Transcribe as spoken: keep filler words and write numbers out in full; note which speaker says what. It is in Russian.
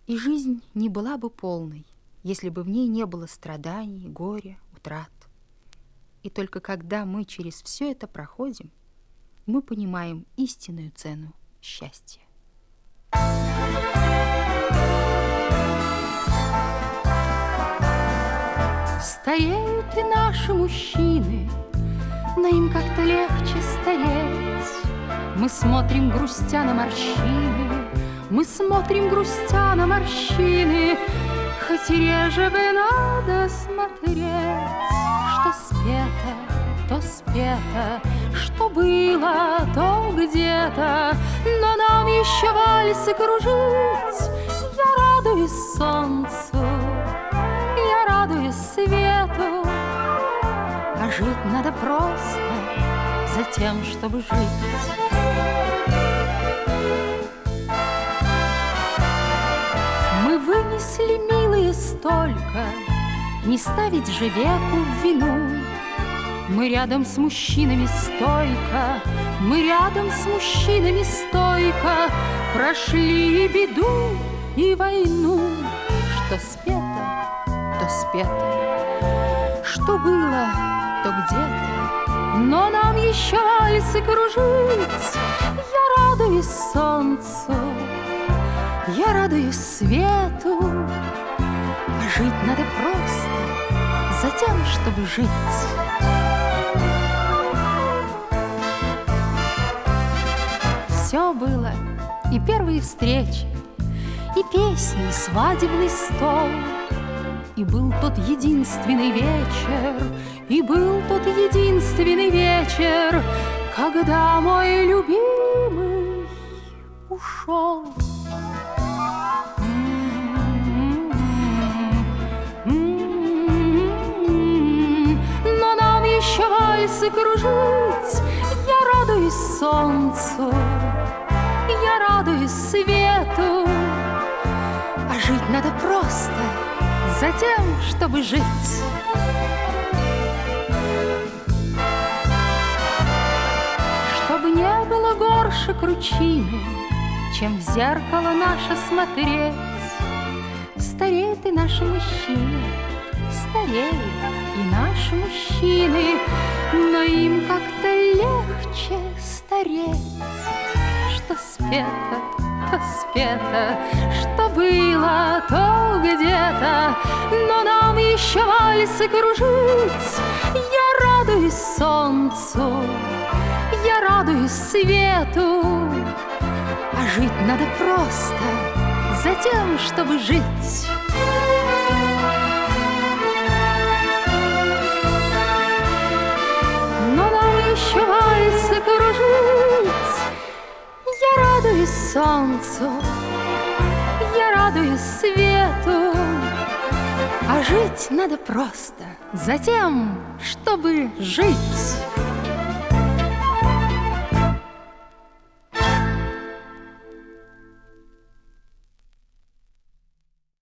Speaker 1: И жизнь не была бы полной, если бы в ней не было страданий, горя, утрат. И только когда мы через все это проходим, мы понимаем истинную цену счастья. Стареют и наши мужчины, но им как-то легче стареть. Мы смотрим, грустя на морщины, мы смотрим, грустя на морщины, хоть и реже бы надо смотреть. Что спето, то спето, что было, то где-то, но нам еще вальсы кружить. Я радуюсь солнцу, я радуюсь свету, а жить надо просто за тем, чтобы жить. Мы вынесли, милые, столько, не ставить же веку в вину. Мы рядом с мужчинами стойко, мы рядом с мужчинами стойко прошли и беду, и войну. Что спето, то спето, что было, то где-то, но нам еще вальсы кружить. Я радуюсь солнцу, я радуюсь свету, а жить надо просто за тем, чтобы жить. Все было, и первые встречи, и песни, и свадебный стол, и был тот единственный вечер, и был тот единственный вечер, когда мой любимый ушел. Но нам еще вальсы кружить. Я радуюсь солнцу, я радуюсь свету, а жить надо просто за тем, чтобы жить. Чтобы не было горше кручины, чем в зеркало наше смотреть. Стареют и наши мужчины, стареют и наши мужчины, но им как-то легче стареть. Что спето, то спето, что было, то где-то, но нам еще вальсы кружить. Я радуюсь солнцу, я радуюсь свету, а жить надо просто за тем, чтобы жить. Но нам еще вальсы кружить. Я радуюсь солнцу, я радуюсь свету, а жить надо просто за тем, чтобы жить.